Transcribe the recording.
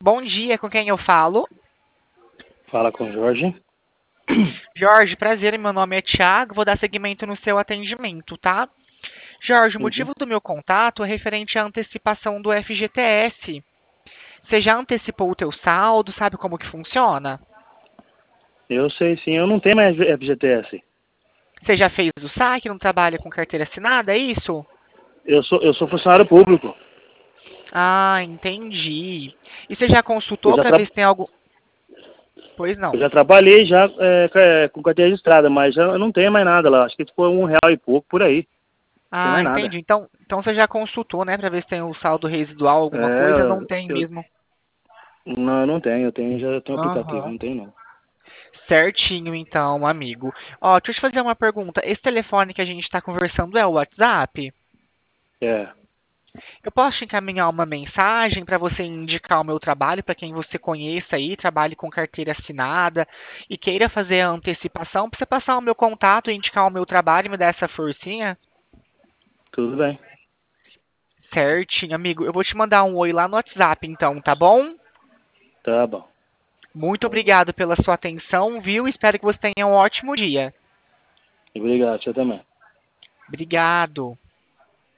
Bom dia, com quem eu falo? Fala com o Jorge. Jorge, prazer, meu nome é Thiago, vou dar seguimento no seu atendimento, tá? Jorge, o Uhum. motivo do meu contato é referente à antecipação do FGTS. Você já antecipou o teu saldo, sabe como que funciona? Eu sei sim, eu não tenho mais FGTS. Você já fez o saque, não trabalha com carteira assinada, é isso? Eu sou funcionário público. Ah, entendi. E você já Eu consultou já, para tra... ver se tem algo... Pois eu não. já trabalhei já com carteira registrada, mas já não tenho mais nada lá. Acho que foi R$ 1 e pouco por aí. Não tem Ah, mais nada. entendi. Então você já consultou, né, para ver se tem o saldo residual, alguma coisa? Não tem mesmo. Não, eu não tenho. Já tenho aplicativo, Aham. não tenho não. Certinho, então, amigo. Ó, deixa eu te fazer uma pergunta. Esse telefone que a gente está conversando é o WhatsApp? É, Eu posso te encaminhar uma mensagem para você indicar o meu trabalho para quem você conheça aí, trabalhe com carteira assinada e queira fazer a antecipação, para você passar o meu contato e indicar o meu trabalho e me dar essa forcinha? tudo bem. Certinho, amigo. Eu vou te mandar um oi lá no WhatsApp, então, tá bom? Tá bom. Muito obrigado pela sua atenção, viu? Espero que você tenha um ótimo dia. Obrigado, você também. Obrigado.